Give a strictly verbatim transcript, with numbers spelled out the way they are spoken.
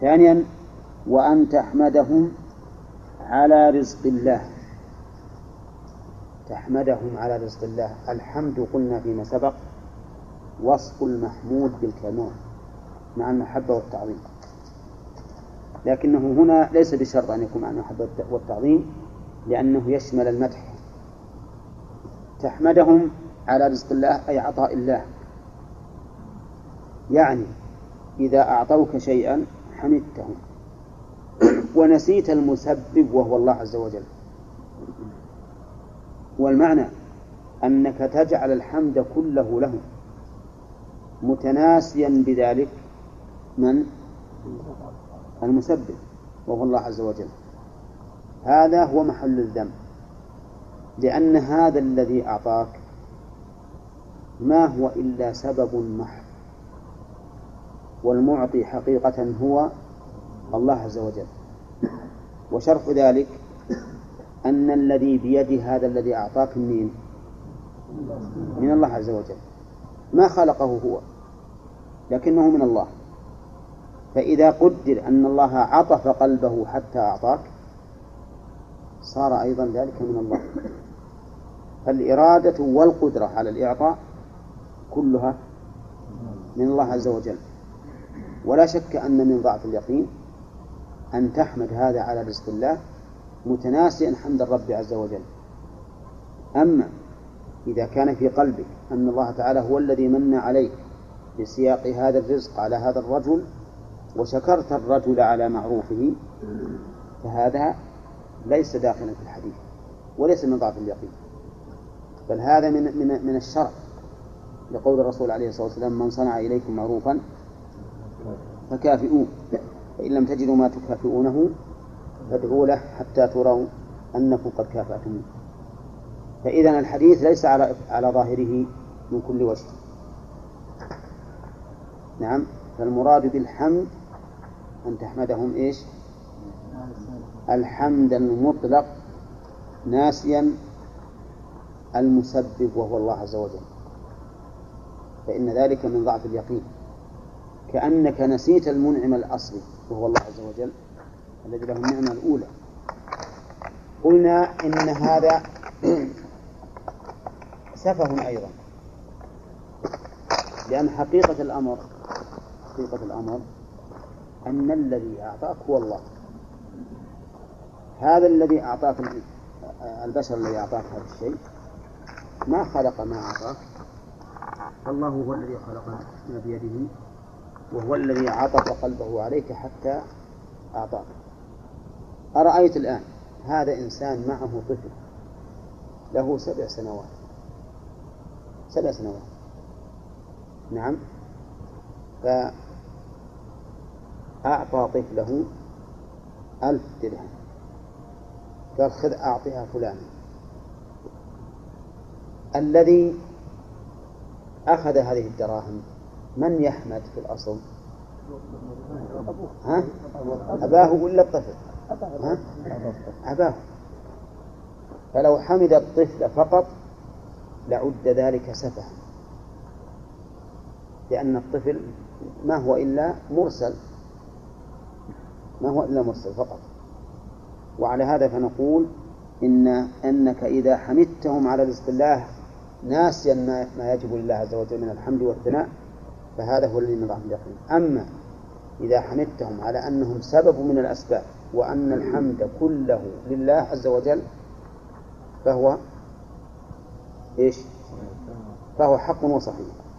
ثانيا وأن تحمدهم على رزق الله، تحمدهم على رزق الله. الحمد قلنا فيما سبق وصف المحمود بالكمال مع المحبة والتعظيم، لكنه هنا ليس بشرط أن يكون مع المحبة والتعظيم لأنه يشمل المدح. تحمدهم على رزق الله أي عطاء الله، يعني إذا أعطوك شيئا حمدتهم ونسيت المسبب وهو الله عز وجل. والمعنى أنك تجعل الحمد كله له متناسيا بذلك من المسبب وهو الله عز وجل. هذا هو محل الذم، لأن هذا الذي أعطاك ما هو إلا سبب محض، والمعطي حقيقة هو الله عز وجل. وشرف ذلك أن الذي بيد هذا الذي أعطاك منين؟ من الله عز وجل، ما خلقه هو لكنه من الله. فإذا قدر أن الله عطف قلبه حتى أعطاك صار أيضا ذلك من الله. فالإرادة والقدرة على الإعطاء كلها من الله عز وجل. ولا شك أن من ضعف اليقين أن تحمد هذا على رزق الله متناسيا حمد الرب عز وجل. أما إذا كان في قلبك أن الله تعالى هو الذي من عليك بسياق هذا الرزق على هذا الرجل وشكرت الرجل على معروفه، فهذا ليس داخلا في الحديث وليس من ضعف اليقين، بل هذا من من من الشرع، لقول الرسول عليه الصلاة والسلام: من صنع إليكم معروفا فكافئوه، فإن لم تجدوا ما تكافئونه فادعوا له حتى تروا أنكم قد كافأتموه. فإذا الحديث ليس على على ظاهره من كل وجه. نعم، فالمراد بالحمد أن تحمدهم إيش؟ الحمد المطلق ناسيا المسبب وهو الله عز وجل، فإن ذلك من ضعف اليقين، كأنك نسيت المنعم الأصلي وهو الله عز وجل الذي له النعمة الأولى. قلنا إن هذا سفه أيضا، لأن حقيقة الأمر حقيقة الأمر أن الذي أعطاك هو الله. هذا الذي أعطاك البشر الذي أعطاك هذا الشيء ما خلق ما أعطاك، الله هو الذي خلق ما بيده، وهو الذي عطف قلبه عليك حتى أعطاك. أرأيت الآن هذا إنسان معه طفل له سبع سنوات سبع سنوات نعم، فأعطى طفله ألف درهم، قال: خذ أعطيها فلان. الذي أخذ هذه الدراهم من يحمد في الأصل؟ ها؟ أباه ولا الطفل؟ ها؟ أباه. فلو حمد الطفل فقط لعد ذلك سفها، لأن الطفل ما هو إلا مرسل ما هو إلا مرسل فقط. وعلى هذا فنقول إن أنك إذا حمدتهم على رزق الله ناسيا ما يجب لله عز وجل من الحمد والثناء فهذا هو الذي من ضعف اليقين. أما إذا حمدتهم على أنهم سبب من الأسباب وأن الحمد كله لله عز وجل فهو إيش؟ فهو حق وصحيح.